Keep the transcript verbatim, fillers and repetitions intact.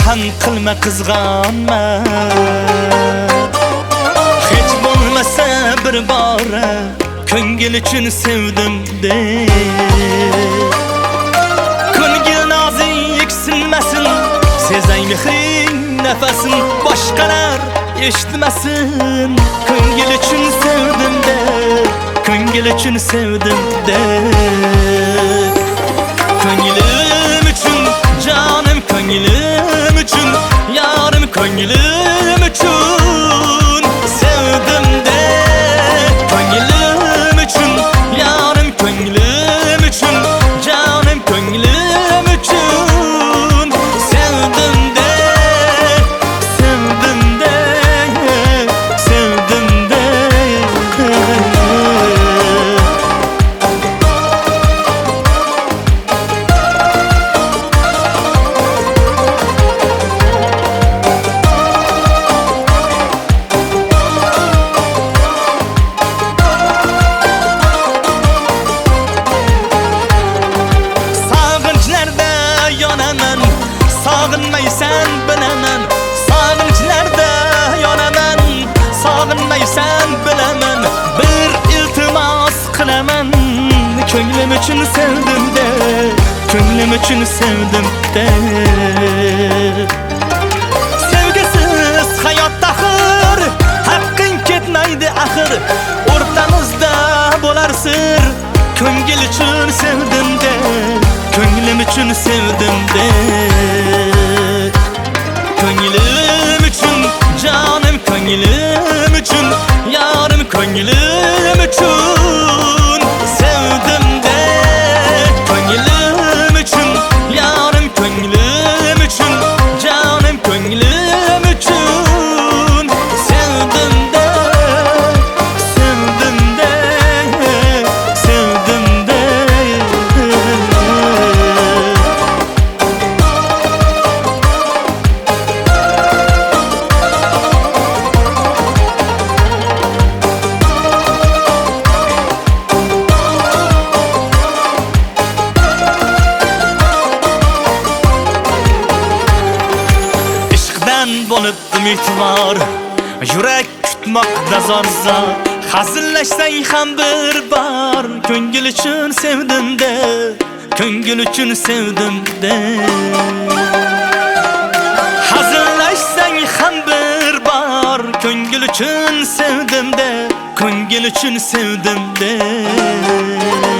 Ham qilma qizg'onma, hech bo'lmasa bir bora ko'ngil uchun sevdim de. Ko'ngil nozik sinmasin, sezay mehring nafasin, boshqalar eshitmasin. Ko'ngil uchun sevdim de, ko'ngil uchun sevdim de. Ko'nglim uchun, jonim ko'nglim uchun, yarim ko'nglim uchun sevdim de. Ko'nglim uchun, yarim ko'nglim uchun, jonim ko'nglim uchun sevdim de, sevdim de, sevdim de. Sog'inmaysan bilaman, sog'inchlarda yonaman. Sog'inmaysan bilaman, bir iltimos qilaman. Ko'nglim uchun sevdim de, ko'nglim uchun sevdim de. Sevgisiz hayot axir, haqqing ketmaydi axir. O'rtamizda bo'lar sir, ko'ngil uchun sevdim de, ko'nglim uchun sevdim de. Ko'nglim uchun, jonim ko'nglim uchun, yarim ko'nglim uchun sevdim de. Ko'nglim uchun, yarim ko'nglim uchun, jonim ko'nglim uchun sevdim de, sevdim de, sevdim de. Bo'lib umidvor, yurak kutmoqda zor-zor. Hazillashsang ham bir bor, ko'ngil uchun sevdim de, ko'ngil uchun sevdim de. Hazillashsang ham bir bor, ko'ngil uchun sevdim de, ko'ngil uchun sevdim de.